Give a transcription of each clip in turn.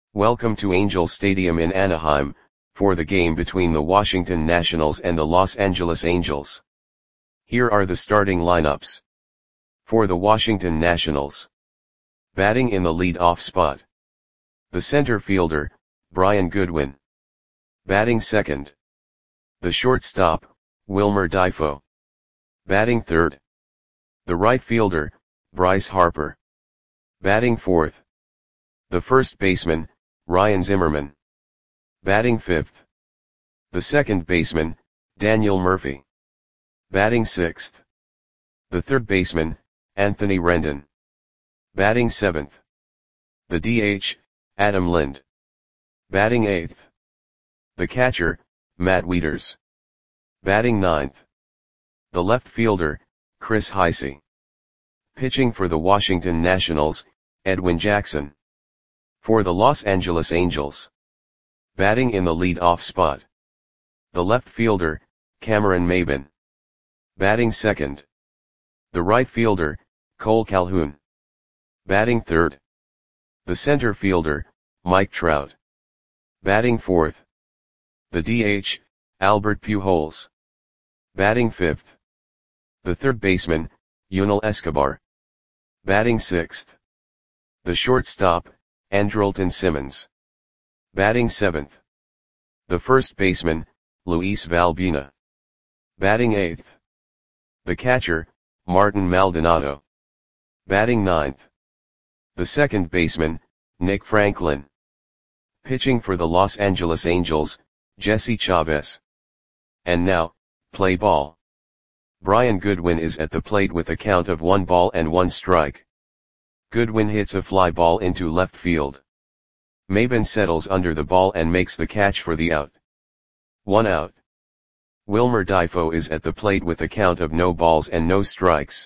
Welcome to Angel Stadium in Anaheim, for the game between the Washington Nationals and the Los Angeles Angels. Here are the starting lineups. For the Washington Nationals. Batting in the lead-off spot. The center fielder, Brian Goodwin. Batting second. The shortstop, Wilmer Difo. Batting third. The right fielder, Bryce Harper. Batting fourth. The first baseman, Ryan Zimmerman. Batting fifth. The second baseman, Daniel Murphy. Batting sixth. The third baseman, Anthony Rendon. Batting seventh. The DH, Adam Lind. Batting eighth. The catcher, Matt Wieters. Batting ninth. The left fielder, Chris Heisey. Pitching for the Washington Nationals, Edwin Jackson. For the Los Angeles Angels. Batting in the lead-off spot. The left fielder, Cameron Maybin. Batting second. The right fielder, Cole Calhoun. Batting third. The center fielder, Mike Trout. Batting fourth. The DH, Albert Pujols. Batting fifth. The third baseman, Yunel Escobar. Batting sixth. The shortstop, Andrelton Simmons. Batting seventh. The first baseman, Luis Valbuena. Batting eighth. The catcher, Martin Maldonado. Batting ninth. The second baseman, Nick Franklin. Pitching for the Los Angeles Angels, Jesse Chavez. And now, play ball. Brian Goodwin is at the plate with a count of 1-1 strike. Goodwin hits a fly ball into left field. Maybin settles under the ball and makes the catch for the out. 1 out. Wilmer Difo is at the plate with a count of no balls and no strikes.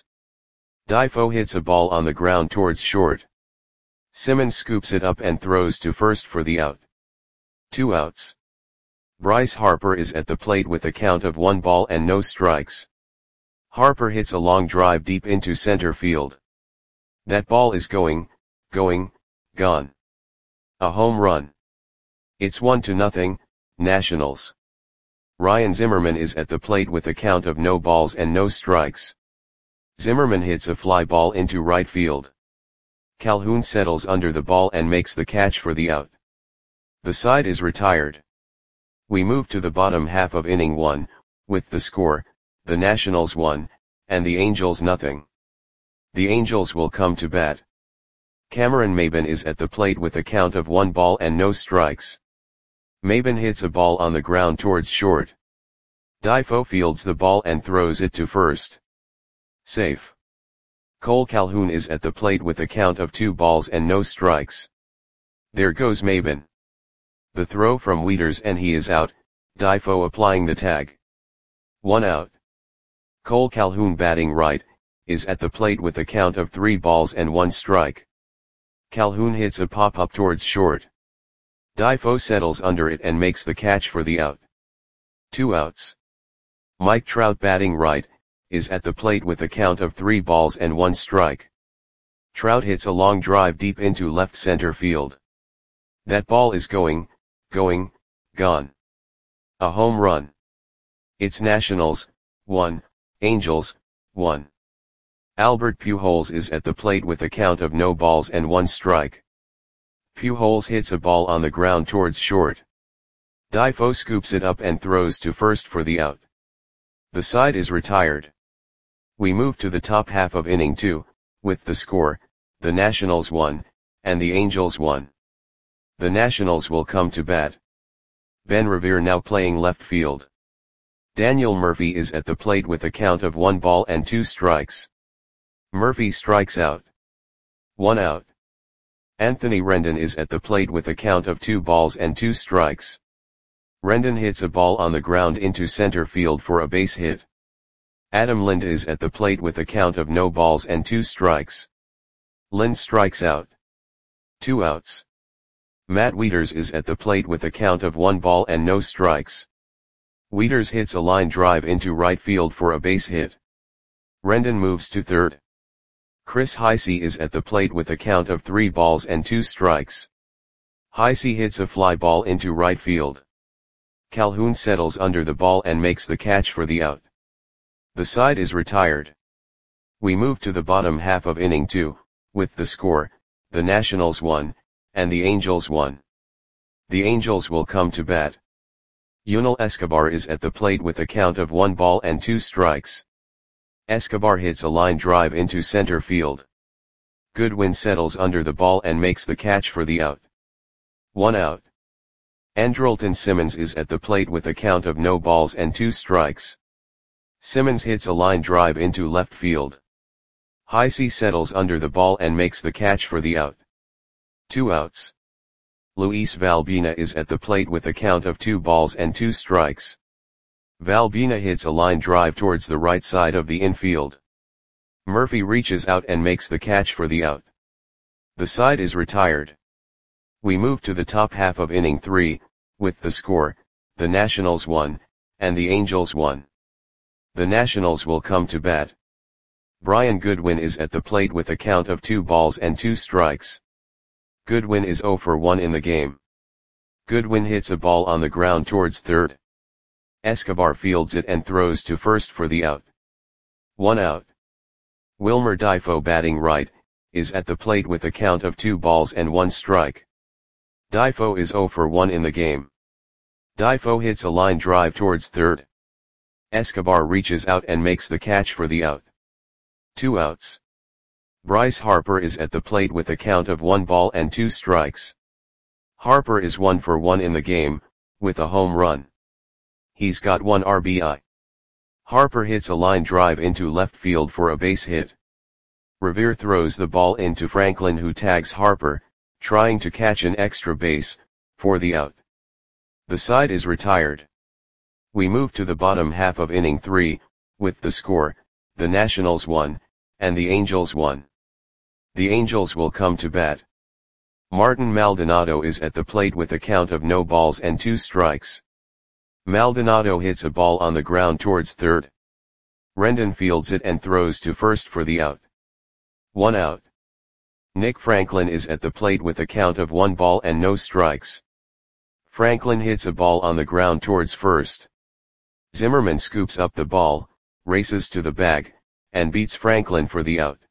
Difo hits a ball on the ground towards short. Simmons scoops it up and throws to first for the out. 2 outs. Bryce Harper is at the plate with a count of 1 ball and no strikes. Harper hits a long drive deep into center field. That ball is going, gone. A home run. It's 1-0, Nationals. Ryan Zimmerman is at the plate with a count of no balls and no strikes. Zimmerman hits a fly ball into right field. Calhoun settles under the ball and makes the catch for the out. The side is retired. We move to the bottom half of inning 1, with the score, the Nationals 1, and the Angels 0. The Angels will come to bat. Cameron Maybin is at the plate with a count of 1 ball and no strikes. Maybin hits a ball on the ground towards short. Difo fields the ball and throws it to first. Safe. Cole Calhoun is at the plate with a count of 2 balls and no strikes. There goes Maybin. The throw from Wieters and he is out, Difo applying the tag. 1 out. Cole Calhoun batting right, is at the plate with a count of 3 balls and 1 strike. Calhoun hits a pop-up towards short. Difo settles under it and makes the catch for the out. 2 outs. Mike Trout batting right, is at the plate with a count of 3 balls and 1 strike. Trout hits a long drive deep into left center field. That ball is going, gone. A home run. It's Nationals, 1, Angels, 1. Albert Pujols is at the plate with a count of no balls and 1 strike. Pujols hits a ball on the ground towards short. Difo scoops it up and throws to first for the out. The side is retired. We move to the top half of inning 2, with the score, the Nationals 1, and the Angels 1. The Nationals will come to bat. Ben Revere now playing left field. Daniel Murphy is at the plate with a count of 1 ball and 2 strikes. Murphy strikes out. 1 out. Anthony Rendon is at the plate with a count of 2 balls and 2 strikes. Rendon hits a ball on the ground into center field for a base hit. Adam Lind is at the plate with a count of no balls and 2 strikes. Lind strikes out. 2 outs. Matt Wieters is at the plate with a count of 1 ball and no strikes. Wieters hits a line drive into right field for a base hit. Rendon moves to third. Chris Heisey is at the plate with a count of 3 balls and 2 strikes. Heisey hits a fly ball into right field. Calhoun settles under the ball and makes the catch for the out. The side is retired. We move to the bottom half of inning 2, with the score, the Nationals won, and the Angels won. The Angels will come to bat. Yunel Escobar is at the plate with a count of 1 ball and 2 strikes. Escobar hits a line drive into center field. Goodwin settles under the ball and makes the catch for the out. 1 out. Andrelton Simmons is at the plate with a count of no balls and 2 strikes. Simmons hits a line drive into left field. Heisey settles under the ball and makes the catch for the out. 2 outs. Luis Valbina is at the plate with a count of 2 balls and 2 strikes. Valbina hits a line drive towards the right side of the infield. Murphy reaches out and makes the catch for the out. The side is retired. We move to the top half of inning 3, with the score, the Nationals won, and the Angels won. The Nationals will come to bat. Brian Goodwin is at the plate with a count of 2 balls and 2 strikes. Goodwin is 0 for 1 in the game. Goodwin hits a ball on the ground towards third. Escobar fields it and throws to first for the out. 1 out. Wilmer Difo, batting right, is at the plate with a count of 2 balls and 1 strike. Difo is 0 for 1 in the game. Difo hits a line drive towards third. Escobar reaches out and makes the catch for the out. 2 outs. Bryce Harper is at the plate with a count of 1 ball and 2 strikes. Harper is 1 for 1 in the game, with a home run. He's got 1 RBI. Harper hits a line drive into left field for a base hit. Revere throws the ball into Franklin, who tags Harper, trying to catch an extra base, for the out. The side is retired. We move to the bottom half of inning 3, with the score, the Nationals won, and the Angels won. The Angels will come to bat. Martin Maldonado is at the plate with a count of no balls and 2 strikes. Maldonado hits a ball on the ground towards third. Rendon fields it and throws to first for the out. 1 out. Nick Franklin is at the plate with a count of 1 ball and no strikes. Franklin hits a ball on the ground towards first. Zimmerman scoops up the ball, races to the bag, and beats Franklin for the out.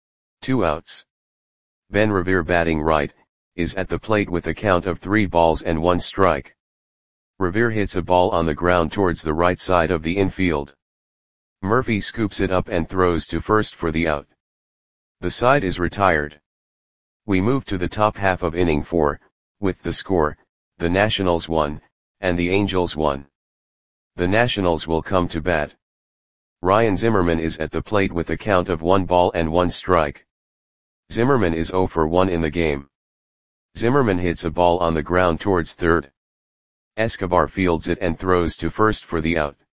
2 outs. Ben Revere, batting right, is at the plate with a count of 3 balls and 1 strike. Revere hits a ball on the ground towards the right side of the infield. Murphy scoops it up and throws to first for the out. The side is retired. We move to the top half of inning 4, with the score, the Nationals won, and the Angels won. The Nationals will come to bat. Ryan Zimmerman is at the plate with a count of 1 ball and 1 strike. Zimmerman is 0 for 1 in the game. Zimmerman hits a ball on the ground towards third. Escobar fields it and throws to first for the out.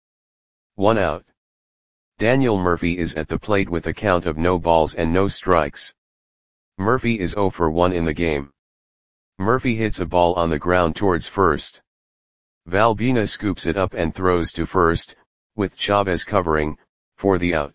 1 out. Daniel Murphy is at the plate with a count of no balls and no strikes. Murphy is 0 for 1 in the game. Murphy hits a ball on the ground towards first. Valbina scoops it up and throws to first, with Chavez covering, for the out.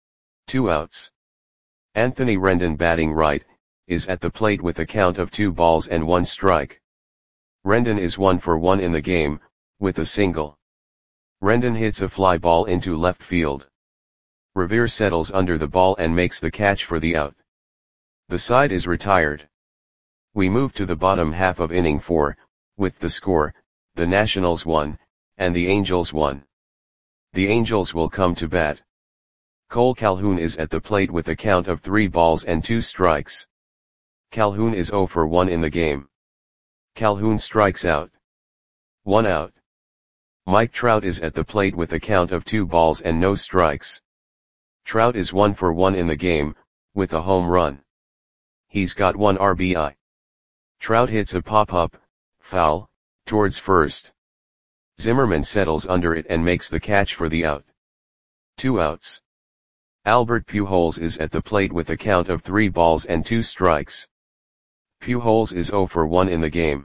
2 outs. Anthony Rendon, batting right, is at the plate with a count of 2 balls and 1 strike. Rendon is 1 for 1 in the game, with a single. Rendon hits a fly ball into left field. Revere settles under the ball and makes the catch for the out. The side is retired. We move to the bottom half of inning 4, with the score, the Nationals won, and the Angels won. The Angels will come to bat. Cole Calhoun is at the plate with a count of 3 balls and 2 strikes. Calhoun is 0 for 1 in the game. Calhoun strikes out. 1 out. Mike Trout is at the plate with a count of 2 balls and no strikes. Trout is 1 for 1 in the game, with a home run. He's got 1 RBI. Trout hits a pop-up, foul, towards first. Zimmerman settles under it and makes the catch for the out. 2 outs. Albert Pujols is at the plate with a count of 3 balls and 2 strikes. Pujols is 0 for 1 in the game.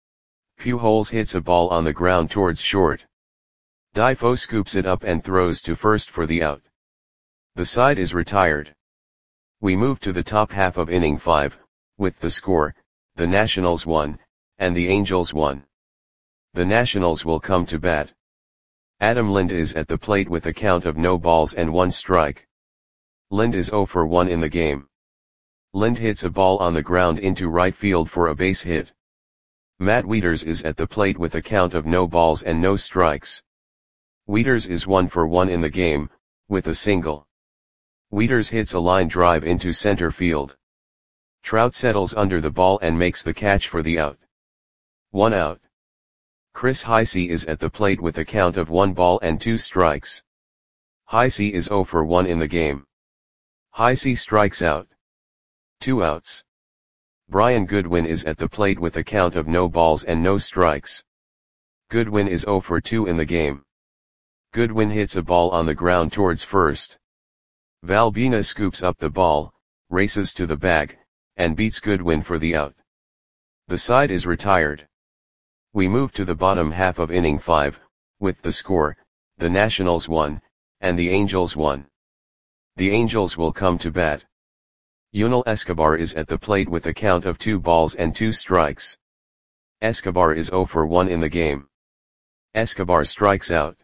Pujols hits a ball on the ground towards short. Difo scoops it up and throws to first for the out. The side is retired. We move to the top half of inning 5, with the score, the Nationals won, and the Angels 1. The Nationals will come to bat. Adam Lind is at the plate with a count of no balls and 1 strike. Lind is 0 for 1 in the game. Lind hits a ball on the ground into right field for a base hit. Matt Wieters is at the plate with a count of no balls and no strikes. Wieters is 1 for 1 in the game, with a single. Wieters hits a line drive into center field. Trout settles under the ball and makes the catch for the out. 1 out. Chris Heisey is at the plate with a count of 1 ball and 2 strikes. Heisey is 0 for 1 in the game. Heisey strikes out. 2 outs. Brian Goodwin is at the plate with a count of no balls and no strikes. Goodwin is 0 for 2 in the game. Goodwin hits a ball on the ground towards first. Valbina scoops up the ball, races to the bag, and beats Goodwin for the out. The side is retired. We move to the bottom half of inning 5, with the score, the Nationals 1, and the Angels 1. The Angels will come to bat. Yunel Escobar is at the plate with a count of 2 balls and 2 strikes. Escobar is 0 for 1 in the game. Escobar strikes out.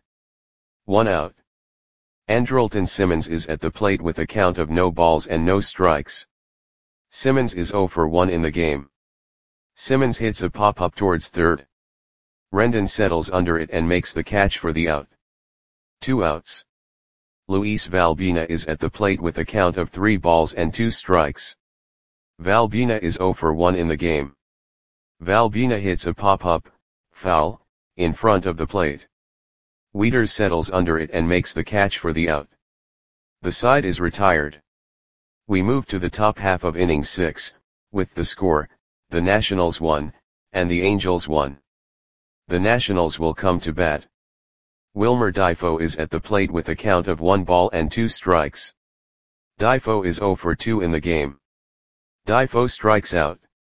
1 out. Andrelton Simmons is at the plate with a count of no balls and no strikes. Simmons is 0 for 1 in the game. Simmons hits a pop-up towards third. Rendon settles under it and makes the catch for the out. 2 outs. Luis Valbina is at the plate with a count of 3 balls and 2 strikes. Valbina is 0 for 1 in the game. Valbina hits a pop-up, foul, in front of the plate. Wieters settles under it and makes the catch for the out. The side is retired. We move to the top half of inning 6, with the score, the Nationals 1, and the Angels 1. The Nationals will come to bat. Wilmer Difo is at the plate with a count of 1 ball and 2 strikes. Difo is 0 for 2 in the game. Difo strikes out.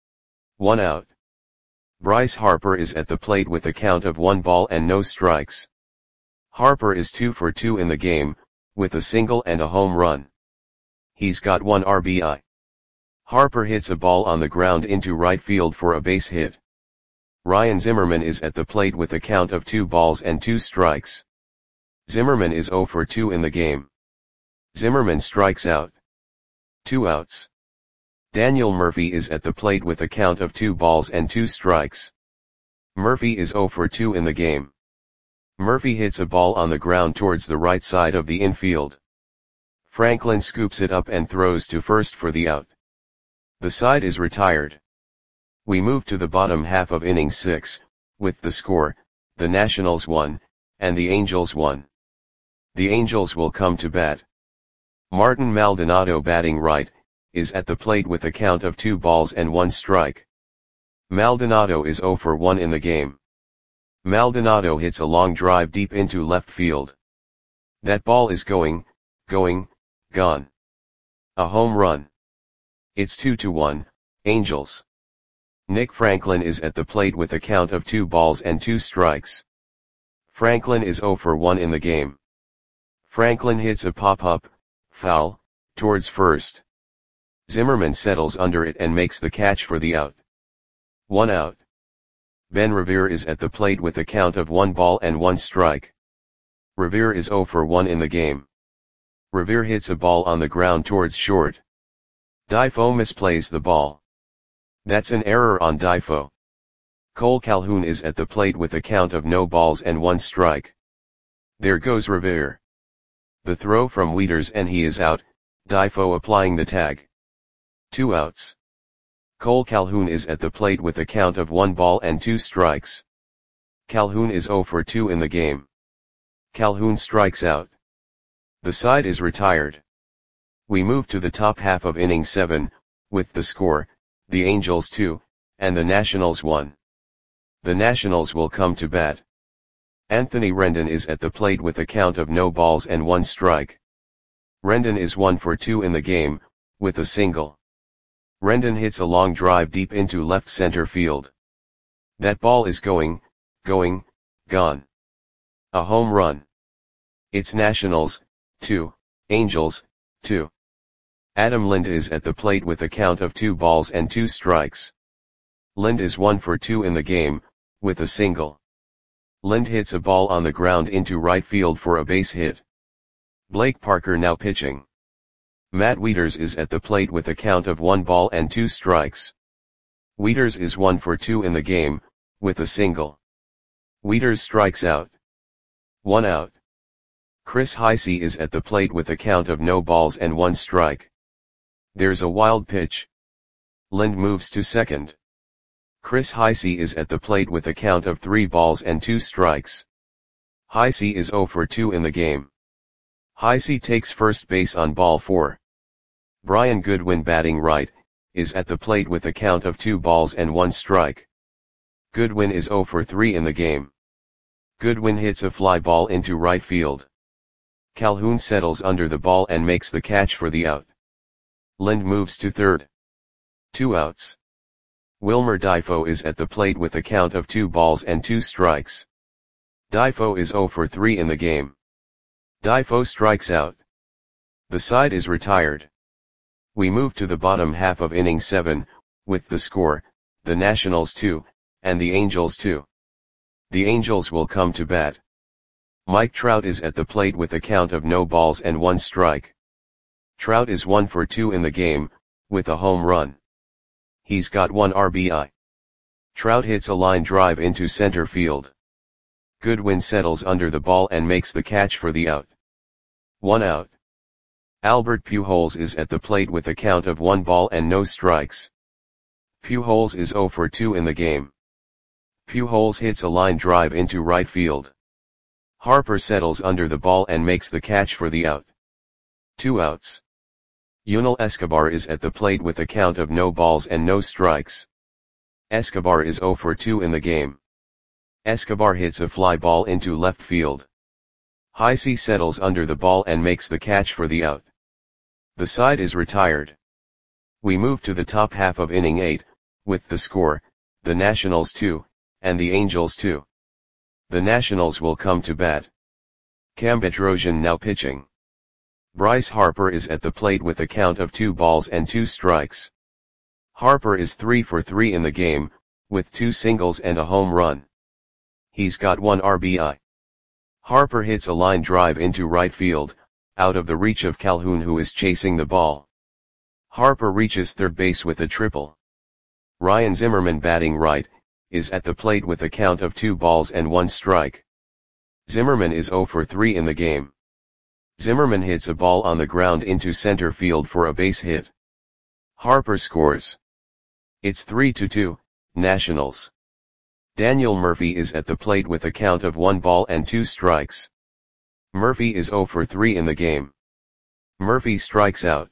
1 out. Bryce Harper is at the plate with a count of 1 ball and no strikes. Harper is 2 for 2 in the game, with a single and a home run. He's got 1 RBI. Harper hits a ball on the ground into right field for a base hit. Ryan Zimmerman is at the plate with a count of 2 balls and 2 strikes. Zimmerman is 0 for 2 in the game. Zimmerman strikes out. 2 outs. Daniel Murphy is at the plate with a count of 2 balls and 2 strikes. Murphy is 0 for 2 in the game. Murphy hits a ball on the ground towards the right side of the infield. Franklin scoops it up and throws to first for the out. The side is retired. We move to the bottom half of inning 6, with the score, the Nationals 1, and the Angels 1. The Angels will come to bat. Martin Maldonado, batting right, is at the plate with a count of 2 balls and 1 strike. Maldonado is 0 for 1 in the game. Maldonado hits a long drive deep into left field. That ball is gone. A home run. It's 2-1, Angels. Nick Franklin is at the plate with a count of 2 balls and 2 strikes. Franklin is 0 for 1 in the game. Franklin hits a pop-up, foul, towards first. Zimmerman settles under it and makes the catch for the out. 1 out. Ben Revere is at the plate with a count of 1 ball and 1 strike. Revere is 0 for 1 in the game. Revere hits a ball on the ground towards short. Difo misplays the ball. That's an error on Difo. Cole Calhoun is at the plate with a count of no balls and 1 strike. There goes Revere. The throw from Wieters and he is out, Difo applying the tag. 2 outs. Cole Calhoun is at the plate with a count of 1 ball and 2 strikes. Calhoun is 0 for 2 in the game. Calhoun strikes out. The side is retired. We move to the top half of inning 7, with the score, the Angels 2, and the Nationals 1. The Nationals will come to bat. Anthony Rendon is at the plate with a count of no balls and 1 strike. Rendon is 1 for 2 in the game, with a single. Rendon hits a long drive deep into left center field. That ball is gone. A home run. It's Nationals, 2, Angels, 2. Adam Lind is at the plate with a count of 2 balls and 2 strikes. Lind is 1 for 2 in the game, with a single. Lind hits a ball on the ground into right field for a base hit. Blake Parker now pitching. Matt Wieters is at the plate with a count of 1 ball and 2 strikes. Wieters is 1 for 2 in the game, with a single. Wieters strikes out. 1 out. Chris Heisey is at the plate with a count of no balls and 1 strike. There's a wild pitch. Lind moves to second. Chris Heisey is at the plate with a count of 3 balls and 2 strikes. Heisey is 0 for 2 in the game. Heisey takes first base on ball 4. Brian Goodwin batting right, is at the plate with a count of 2 balls and 1 strike. Goodwin is 0 for 3 in the game. Goodwin hits a fly ball into right field. Calhoun settles under the ball and makes the catch for the out. Lind moves to third. 2 outs. Wilmer Difo is at the plate with a count of 2 balls and 2 strikes. Difo is 0 for 3 in the game. Difo strikes out. The side is retired. We move to the bottom half of inning 7, with the score, the Nationals 2, and the Angels 2. The Angels will come to bat. Mike Trout is at the plate with a count of no balls and 1 strike. Trout is 1 for 2 in the game, with a home run. He's got 1 RBI. Trout hits a line drive into center field. Goodwin settles under the ball and makes the catch for the out. 1 out. Albert Pujols is at the plate with a count of 1 ball and no strikes. Pujols is 0 for 2 in the game. Pujols hits a line drive into right field. Harper settles under the ball and makes the catch for the out. 2 outs. Yunel Escobar is at the plate with a count of no balls and no strikes. Escobar is 0 for 2 in the game. Escobar hits a fly ball into left field. Heisey settles under the ball and makes the catch for the out. The side is retired. We move to the top half of inning 8, with the score, the Nationals 2, and the Angels 2. The Nationals will come to bat. Cam Bedrosian now pitching. Bryce Harper is at the plate with a count of 2 balls and 2 strikes. Harper is 3 for 3 in the game, with 2 singles and a home run. He's got 1 RBI. Harper hits a line drive into right field, out of the reach of Calhoun who is chasing the ball. Harper reaches third base with a triple. Ryan Zimmerman batting right, is at the plate with a count of 2 balls and 1 strike. Zimmerman is 0 for 3 in the game. Zimmerman hits a ball on the ground into center field for a base hit. Harper scores. It's 3-2, Nationals. Daniel Murphy is at the plate with a count of 1 ball and 2 strikes. Murphy is 0 for 3 in the game. Murphy strikes out.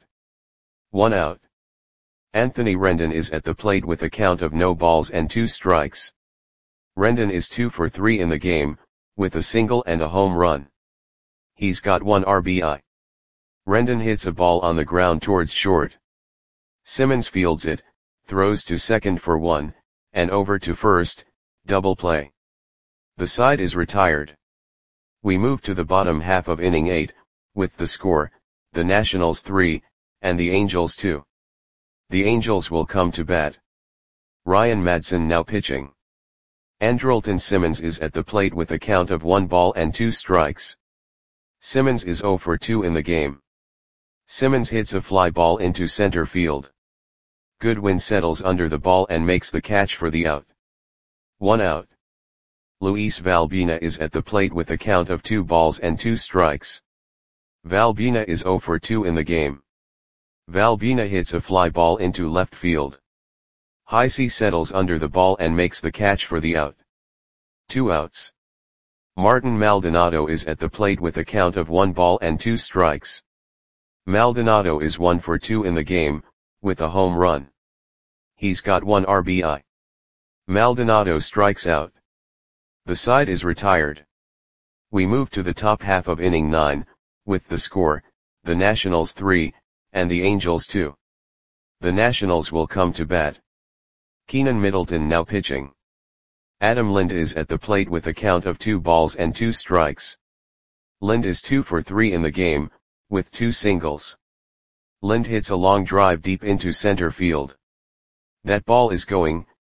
1 out. Anthony Rendon is at the plate with a count of no balls and 2 strikes. Rendon is 2 for 3 in the game, with a single and a home run. He's got 1 RBI. Rendon hits a ball on the ground towards short. Simmons fields it, throws to second for 1, and over to first, double play. The side is retired. We move to the bottom half of inning 8, with the score, the Nationals 3, and the Angels 2. The Angels will come to bat. Ryan Madson now pitching. Andrelton Simmons is at the plate with a count of 1 ball and 2 strikes. Simmons is 0 for 2 in the game. Simmons hits a fly ball into center field. Goodwin settles under the ball and makes the catch for the out. 1 out. Luis Valbuena is at the plate with a count of 2 balls and 2 strikes. Valbuena is 0 for 2 in the game. Valbuena hits a fly ball into left field. Heisey settles under the ball and makes the catch for the out. 2 outs. Martin Maldonado is at the plate with a count of 1 ball and 2 strikes. Maldonado is 1 for 2 in the game, with a home run. He's got 1 RBI. Maldonado strikes out. The side is retired. We move to the top half of inning 9, with the score, the Nationals 3, and the Angels 2. The Nationals will come to bat. Keenan Middleton now pitching. Adam Lind is at the plate with a count of 2 balls and 2 strikes. Lind is 2 for 3 in the game, with 2 singles. Lind hits a long drive deep into center field. That ball is going,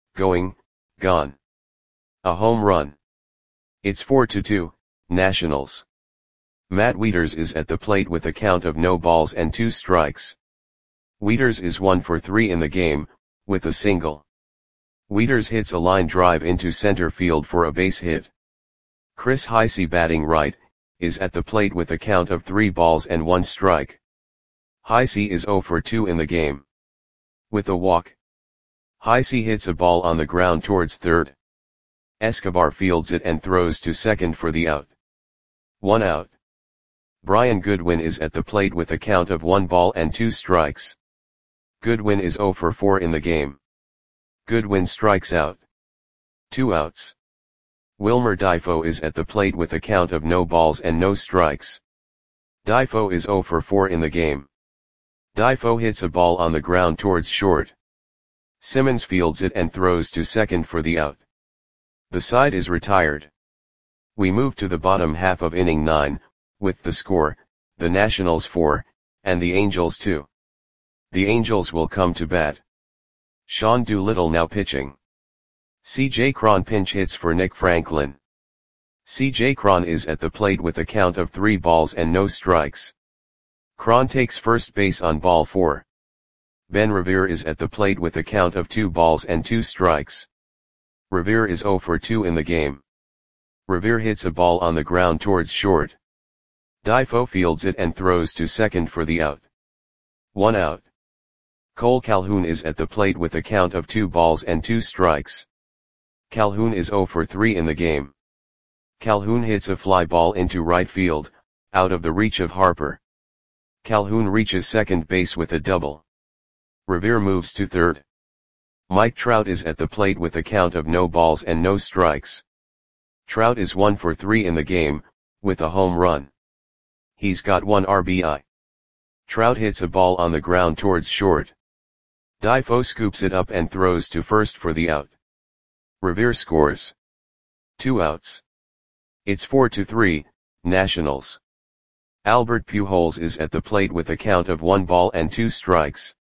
going, gone. A home run. It's 4-2, Nationals. Matt Wieters is at the plate with a count of no balls and 2 strikes. Wieters is 1 for 3 in the game, with a single. Wieters hits a line drive into center field for a base hit. Chris Heisey, batting right, is at the plate with a count of 3 balls and 1 strike. Heisey is 0 for 2 in the game. With a walk. Heisey hits a ball on the ground towards third. Escobar fields it and throws to second for the out. 1 out. Brian Goodwin is at the plate with a count of 1 ball and 2 strikes. Goodwin is 0 for 4 in the game. Goodwin strikes out. 2 outs. Wilmer Difo is at the plate with a count of no balls and no strikes. Difo is 0 for 4 in the game. Difo hits a ball on the ground towards short. Simmons fields it and throws to second for the out. The side is retired. We move to the bottom half of inning 9, with the score, the Nationals 4, and the Angels 2. The Angels will come to bat. Sean Doolittle now pitching. C.J. Cron pinch hits for Nick Franklin. C.J. Cron is at the plate with a count of 3 balls and no strikes. Cron takes first base on ball 4. Ben Revere is at the plate with a count of 2 balls and 2 strikes. Revere is 0 for 2 in the game. Revere hits a ball on the ground towards short. Difo fields it and throws to second for the out. 1 out. Cole Calhoun is at the plate with a count of 2 balls and 2 strikes. Calhoun is 0 for 3 in the game. Calhoun hits a fly ball into right field, out of the reach of Harper. Calhoun reaches second base with a double. Revere moves to third. Mike Trout is at the plate with a count of no balls and no strikes. Trout is 1 for 3 in the game, with a home run. He's got 1 RBI. Trout hits a ball on the ground towards short. Difo scoops it up and throws to first for the out. Revere scores. 2 outs. It's 4-3, Nationals. Albert Pujols is at the plate with a count of 1 ball and 2 strikes.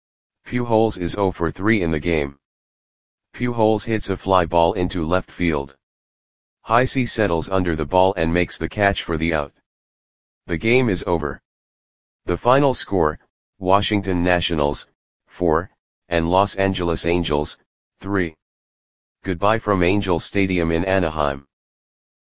Pujols is 0 for 3 in the game. Pujols hits a fly ball into left field. Heisey settles under the ball and makes the catch for the out. The game is over. The final score, Washington Nationals, 4, and Los Angeles Angels, 3. Goodbye from Angel Stadium in Anaheim.